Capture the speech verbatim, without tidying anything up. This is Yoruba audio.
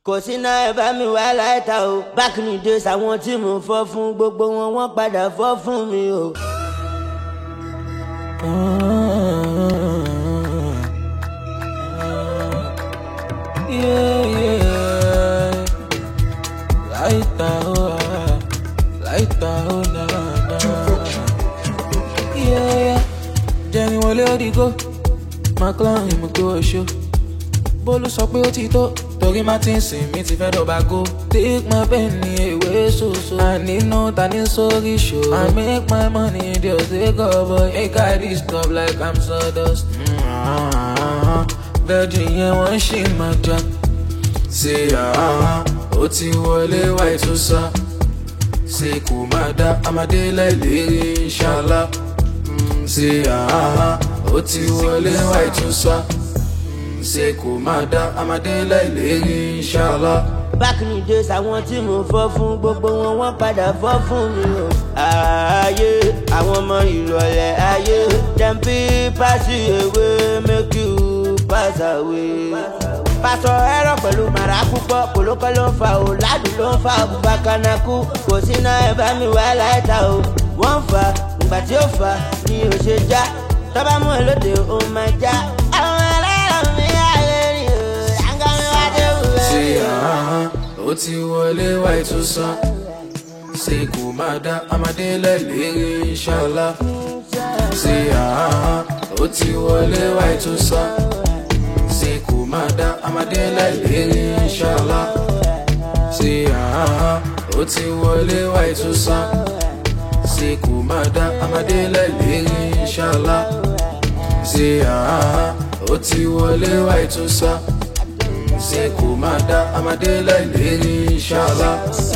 kò sí náà ẹ bá mi wá láìta o back in the days àwọn tí mo fọ́ fún gbogbo wọn wọ́n padà fọ́ fún mi o. Yeah, yeah. Láìta o, láìta o, na na. Yeah, yeah. Jenny wọlé ó di go, McLaren mo gbé wọ ṣó. Bólú sọ pé ó ti tó, torí Martinson mi ti fẹ́ dọ̀bà go. Take my penny away so-so. I need no turning sorry show. I make my money just take over. Make I disturb like I'm sawdust. Mm-hmm. Virgin yẹn wọ́n ṣì máa jà. Ṣé àá ó ti wọlé wáyé tó sá. Ṣé kò máa dá amadé láìlérí inshallah. Ṣé àá ó ti wọlé wáyé tó sá. Ṣé kò máa dá amadé láìlérí inshallah. back in the days àwọn tí mo fọ́ fún gbogbo wọn wọ́n padà fọ́ fún mi o. Ayé àwọn ọmọ ìrọ̀lẹ́ ayé dem fit pass you away make you pass away. Pásọ ẹ̀rọ pẹ̀lú màrà púpọ̀ kòlókọ́ ló ń fa o ládùn ló ń fa bùbákanákú kò sí náà ẹ bá mi wá láìta o. Wọ́n ń fa ìgbà tí ó fa ni ò ṣe já tọ́ba mú ẹ lóde ó máa já. Àwọn ẹlẹ́rọ mi àlè ni o àǹgá mi wá dé wúwẹ́. Ṣé àá ó ti wọlé wáyé tó sán. Ṣé kò máa dá amadé láìlérí inshallah. Ṣé àá ó ti wọlé wáyé tó sán. Ṣé kò máa dá amadé láìlérí inshallah. Ṣé àá ó ti wọlé wáyé tó sán. Ṣé kò máa dá amadé láìlérí inshallah. Ṣé àá ó ti wọlé wáyé tó sán. Ṣé kò máa dá amadé láìlérí inshallah.